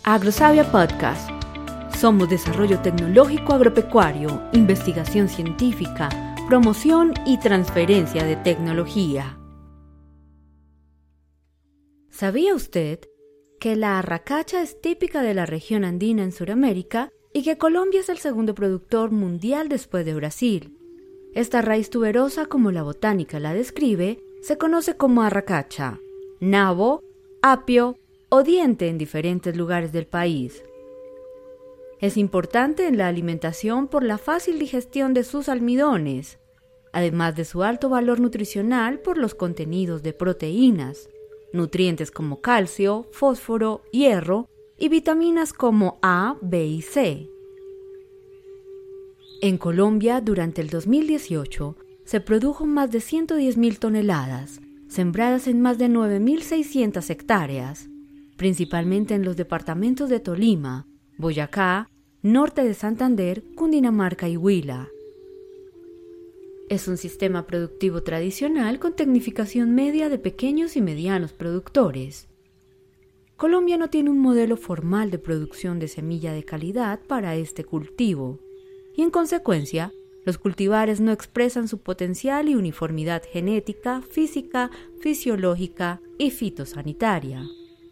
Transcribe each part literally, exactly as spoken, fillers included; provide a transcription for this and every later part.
Agrosavia Podcast. Somos desarrollo tecnológico agropecuario, investigación científica, promoción y transferencia de tecnología. ¿Sabía usted que la arracacha es típica de la región andina en Sudamérica y que Colombia es el segundo productor mundial después de Brasil? Esta raíz tuberosa, como la botánica la describe, se conoce como arracacha, nabo, apio o diente en diferentes lugares del país. Es importante en la alimentación por la fácil digestión de sus almidones, además de su alto valor nutricional por los contenidos de proteínas, nutrientes como calcio, fósforo, hierro y vitaminas como A, B y C. En Colombia, durante el dos mil dieciocho, se produjo más de ciento diez mil toneladas, sembradas en más de nueve mil seiscientas hectáreas, principalmente en los departamentos de Tolima, Boyacá, norte de Santander, Cundinamarca y Huila. Es un sistema productivo tradicional con tecnificación media de pequeños y medianos productores. Colombia no tiene un modelo formal de producción de semilla de calidad para este cultivo, y en consecuencia, los cultivares no expresan su potencial y uniformidad genética, física, fisiológica y fitosanitaria.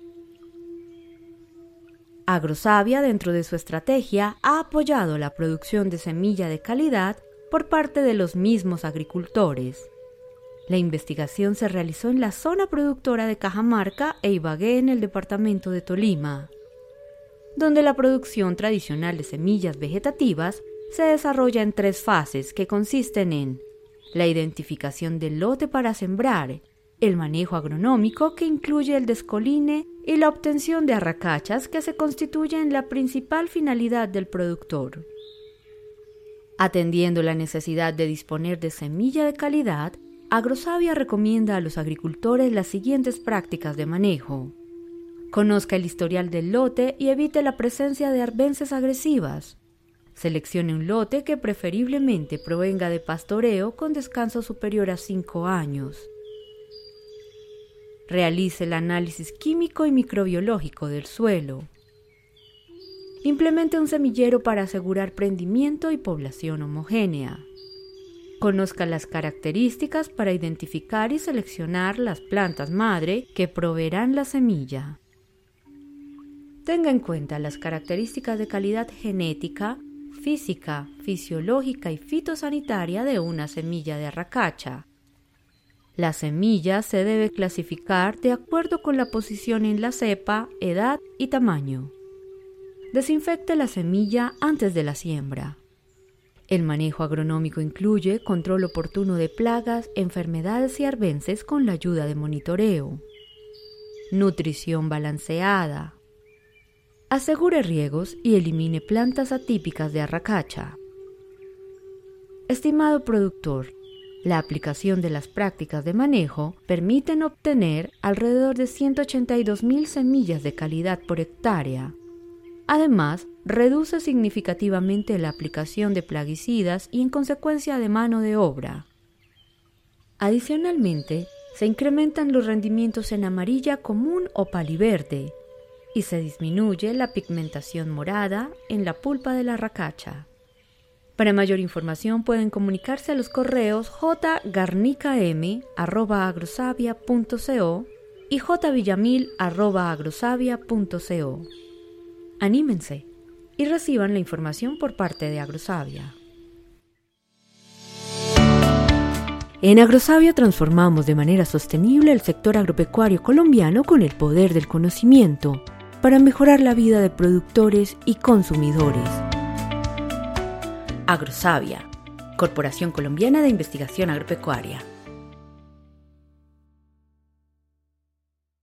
Agrosavia, dentro de su estrategia, ha apoyado la producción de semilla de calidad por parte de los mismos agricultores. La investigación se realizó en la zona productora de Cajamarca e Ibagué en el departamento de Tolima, donde la producción tradicional de semillas vegetativas se desarrolla en tres fases que consisten en la identificación del lote para sembrar, el manejo agronómico que incluye el descoline y la obtención de arracachas que se constituyen la principal finalidad del productor. Atendiendo la necesidad de disponer de semilla de calidad, Agrosavia recomienda a los agricultores las siguientes prácticas de manejo. Conozca el historial del lote y evite la presencia de arbences agresivas. Seleccione un lote que preferiblemente provenga de pastoreo con descanso superior a cinco años. Realice el análisis químico y microbiológico del suelo. Implemente un semillero para asegurar prendimiento y población homogénea. Conozca las características para identificar y seleccionar las plantas madre que proveerán la semilla. Tenga en cuenta las características de calidad genética, física, fisiológica y fitosanitaria de una semilla de arracacha. La semilla se debe clasificar de acuerdo con la posición en la cepa, edad y tamaño. Desinfecte la semilla antes de la siembra. El manejo agronómico incluye control oportuno de plagas, enfermedades y arbences con la ayuda de monitoreo. Nutrición balanceada. Asegure riegos y elimine plantas atípicas de arracacha. Estimado productor, la aplicación de las prácticas de manejo permiten obtener alrededor de ciento ochenta y dos mil semillas de calidad por hectárea. Además, reduce significativamente la aplicación de plaguicidas y en consecuencia de mano de obra. Adicionalmente, se incrementan los rendimientos en amarilla común o paliverde y se disminuye la pigmentación morada en la pulpa de la arracacha. Para mayor información pueden comunicarse a los correos j garnica m arroba agrosavia punto co y j villamil arroba agrosavia punto co. Anímense y reciban la información por parte de Agrosavia. En Agrosavia transformamos de manera sostenible el sector agropecuario colombiano con el poder del conocimiento para mejorar la vida de productores y consumidores. Agrosavia, Corporación Colombiana de Investigación Agropecuaria.